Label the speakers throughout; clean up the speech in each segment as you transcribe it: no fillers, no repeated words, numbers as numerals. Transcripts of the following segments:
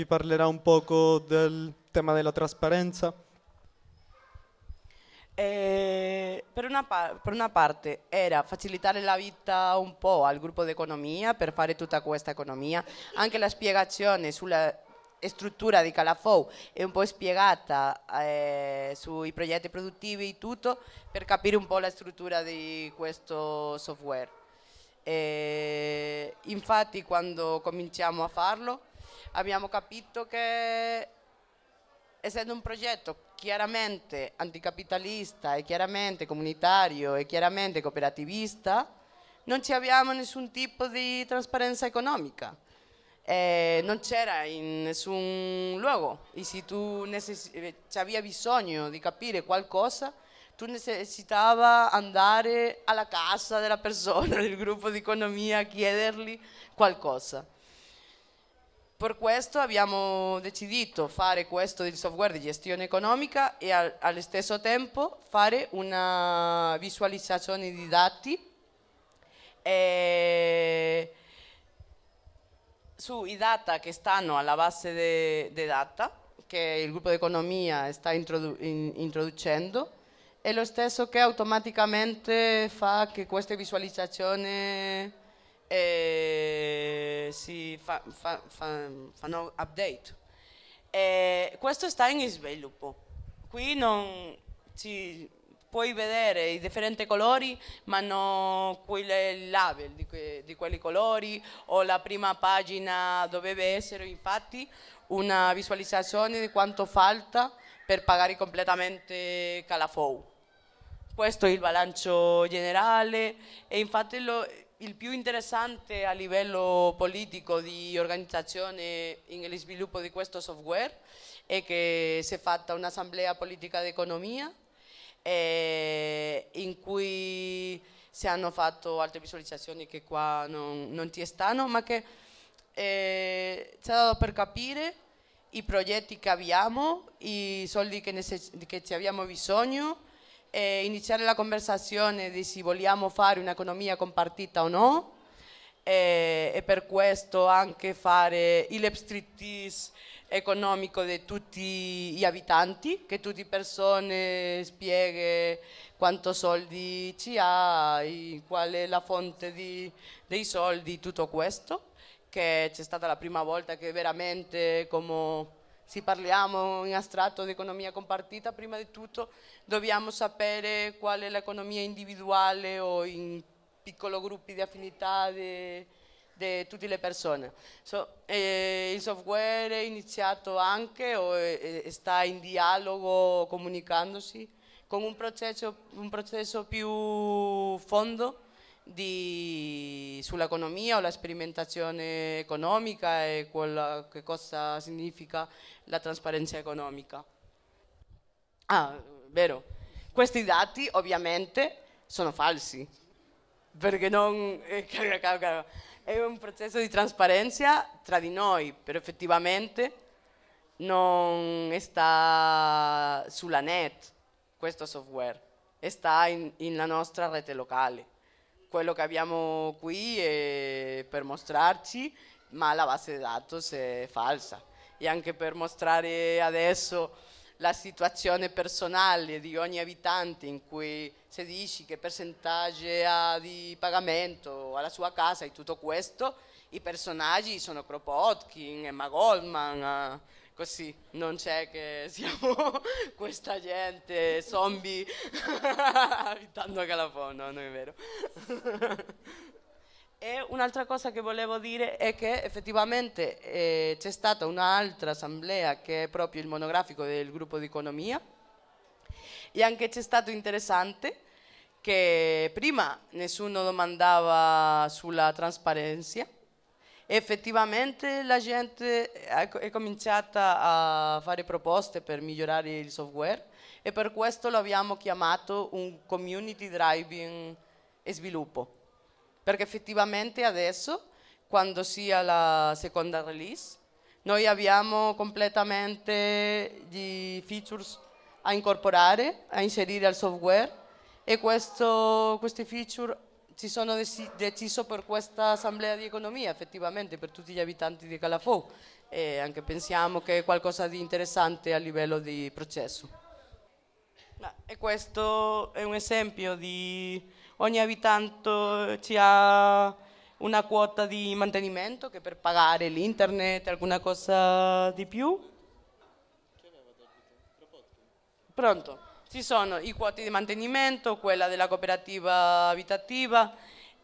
Speaker 1: Vi parlerà un poco del tema della trasparenza.
Speaker 2: Per una parte era facilitare la vita un po' al gruppo di economia per fare tutta questa economia. Anche la spiegazione sulla struttura di Calafou è un po' spiegata sui progetti produttivi e tutto per capire un po' la struttura di questo software. Infatti quando cominciamo a farlo abbiamo capito che essendo un progetto chiaramente anticapitalista e chiaramente comunitario e chiaramente cooperativista, non ci abbiamo nessun tipo di trasparenza economica. Non c'era in nessun luogo e se tu avevi bisogno di capire qualcosa, tu necessitava andare alla casa della persona del gruppo di economia a chiedergli qualcosa. Per questo abbiamo deciso fare questo del software di gestione economica e allo stesso tempo fare una visualizzazione di dati eh, sui data che stanno alla base dei data che il gruppo di economia sta introducendo e lo stesso che automaticamente fa che queste visualizzazioni fanno update. Questo sta in sviluppo. Qui non ci puoi vedere i differenti colori, ma non il label di quelli colori o la prima pagina doveva essere infatti una visualizzazione di quanto falta per pagare completamente Calafou. Questo è il bilancio generale e infatti il più interessante a livello politico di organizzazione nel sviluppo di questo software è che si è fatta un'assemblea politica d'economia in cui si hanno fatto altre visualizzazioni che qua non ci stanno, ma che ci ha dato per capire i progetti che abbiamo, i soldi che ci abbiamo bisogno iniziare la conversazione di se vogliamo fare un'economia compartita o no e per questo anche fare il striptease economico di tutti gli abitanti, che tutte le persone spieghi quanto soldi ci ha, qual è la fonte dei soldi, tutto questo, che c'è stata la prima volta che veramente come se parliamo in astratto di economia compartita, prima di tutto dobbiamo sapere qual è l'economia individuale o in piccoli gruppi di affinità di tutte le persone. Il software è iniziato anche o sta in dialogo comunicandosi con un processo più fondo sull'economia o la sperimentazione economica e che cosa significa la trasparenza economica. Ah, vero. Questi dati ovviamente sono falsi, perché non è un processo di trasparenza tra di noi, però effettivamente non sta sulla net questo software, sta nella nostra rete locale. Quello che abbiamo qui è per mostrarci, ma la base di dati è falsa. E anche per mostrare adesso la situazione personale di ogni abitante in cui si dice che percentage ha di pagamento alla sua casa e tutto questo, i personaggi sono Kropotkin, Emma Goldman, così non c'è che siamo questa gente zombie abitando a Calafono, non è vero. E un'altra cosa che volevo dire è che effettivamente c'è stata un'altra assemblea che è proprio il monografico del gruppo di economia e anche c'è stato interessante che prima nessuno domandava sulla trasparenza. Effettivamente la gente è cominciata a fare proposte per migliorare il software e per questo lo abbiamo chiamato un community driving e sviluppo. Perché effettivamente adesso, quando sia la seconda release, noi abbiamo completamente gli features a incorporare, a inserire al software e questi feature si sono deciso per questa assemblea di economia effettivamente per tutti gli abitanti di Calafò e anche pensiamo che è qualcosa di interessante a livello di processo. E questo è un esempio di ogni abitante ci ha una quota di mantenimento che per pagare l'internet, alguna cosa di più. Pronto? Ci sono i quoti di mantenimento, quella della cooperativa abitativa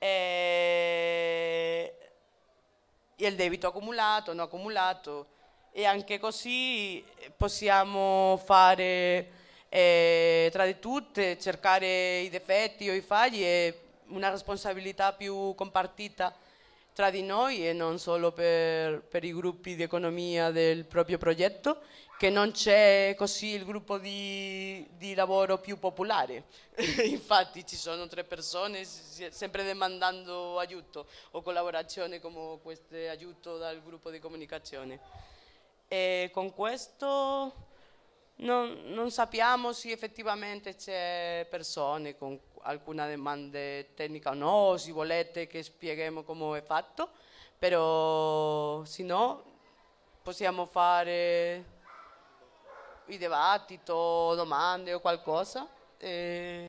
Speaker 2: e il debito accumulato, non accumulato e anche così possiamo fare tra di tutte, cercare i difetti o i fagli e una responsabilità più compartita tra di noi e non solo per i gruppi di economia del proprio progetto, che non c'è così il gruppo di lavoro più popolare. Infatti ci sono 3 persone sempre demandando aiuto o collaborazione come questo aiuto dal gruppo di comunicazione. E con questo non sappiamo se effettivamente c'è persone con alcuna domanda tecnica o no, o se volete che spieghiamo come è fatto, però se no possiamo fare il dibattito, domande o qualcosa.